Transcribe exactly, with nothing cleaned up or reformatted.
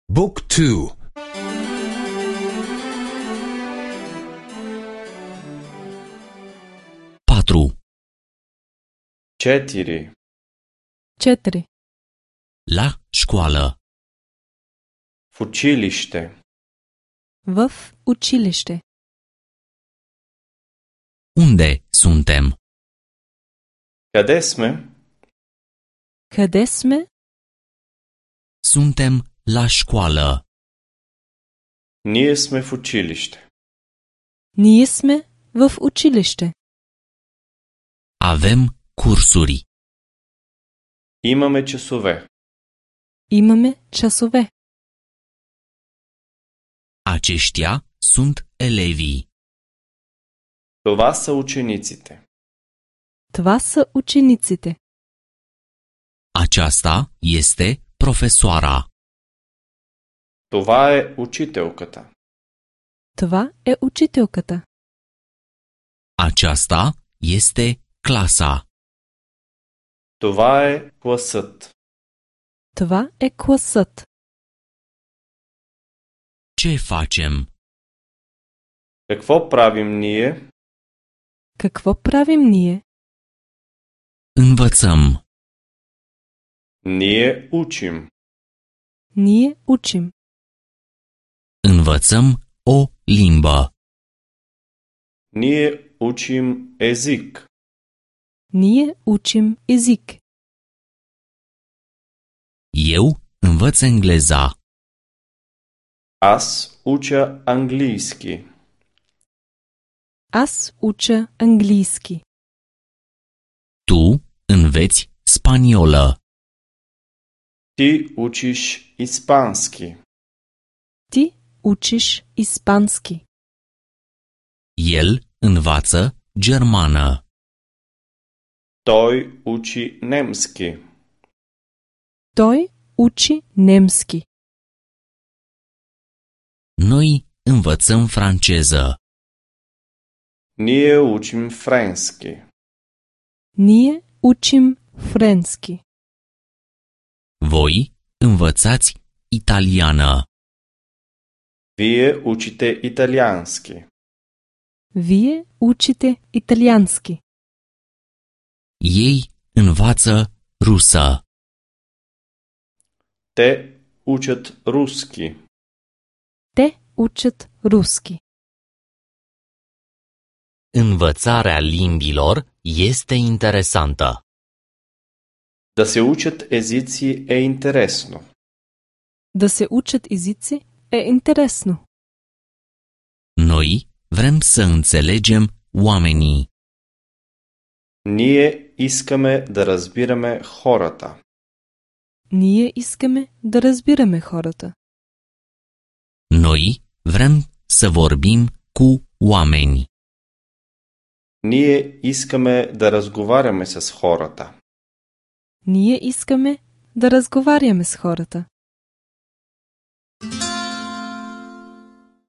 Book two. patru. Четири. Четири. La școală. В училище. В училище. Unde suntem? Къде сме? Къде сме? Suntem la școală. Ние сме в училище. Ние сме в училище. Avem cursuri. Имаме часове. Имаме часове. Aceștia sunt elevii. Това са учениците. Това са учениците. Aceasta este profesoara. Това е учителката. Това е учителката. Aceasta este clasa. Това е класът. Това е класът. Ce facem? Какво правим ние? Какво правим ние? Învățăm. Ние учим. Ние учим. Învățăm o limbă. Ние учим език. Ние учим език. Eu învăț engleza. Аз уча английски. Аз уча английски. Tu înveți spaniolă. Ти учиш испански. Ти учиш испански. El învață germană. Той учи немски. Той учи немски. Noi învățăm franceză. Ние учим френски. Ние учим френски. Voi învățați italiană. Вие учите италиански. Вие учите италиански. Ei învață rusă. Те учат руски. Те учат руски. Învățarea limbilor este interesantă. Да се учат езици е интересно. Да се учат езици е интересно. Noi vrem să înțelegem oamenii. Ние искаме да разбираме хората. Ние искаме да разбираме хората. Noi vrem să vorbim cu oameni. Ние искаме да разговаряме с хората. Ние искаме да разговаряме с хората.